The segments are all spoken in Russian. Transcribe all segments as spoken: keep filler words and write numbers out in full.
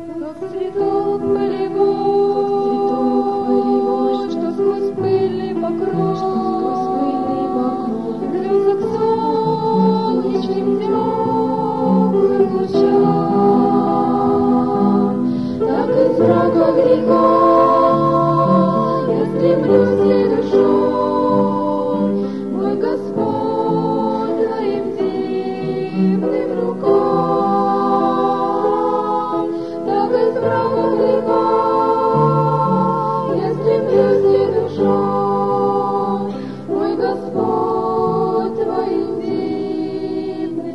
Как цветок полевой, что сквозь пыльный покров, льется к солнечным теплым лучам. Так из мрака греха я стремлюсь всей душой, мой Господь, Твоим дивным рукам. Так из мрака греха я стремлюсь всей душой, мой Господь, Твоим дивным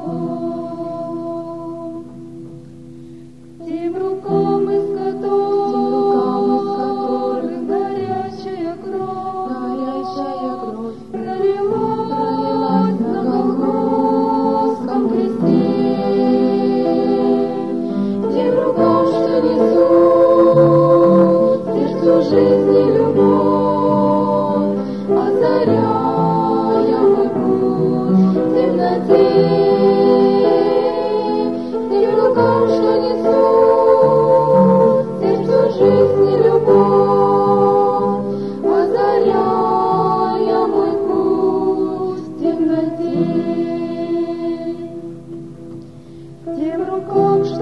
рукам. Тем рукам, из которых горячая кровь пролилась на Голгофском кресте. Тем рукам, что несут сердцу жизни любовь, озаряя мой путь в темноте. Тем рукам, что несут сердцу жизни любовь, озаряя мой путь в темноте. Тем рукам, что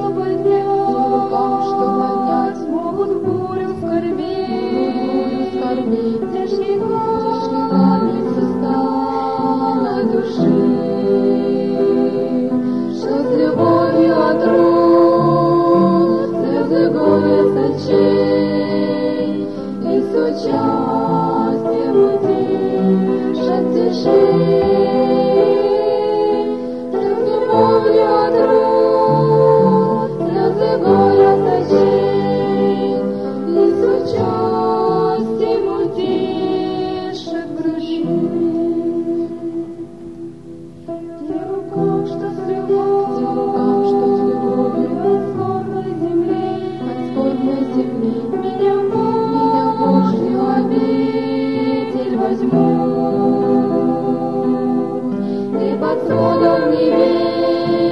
поднять, могут бурю скорбей, тяжкими составной души, что с любовью отрут слезы горя с очей, и с участием утешат тишей. Что с любовью отрут слезы горя с очей, и с участием утешат грущей. Тем рукам, что с любовью от скорбной земли меня в Божью обитель возьмут, и под сводом небес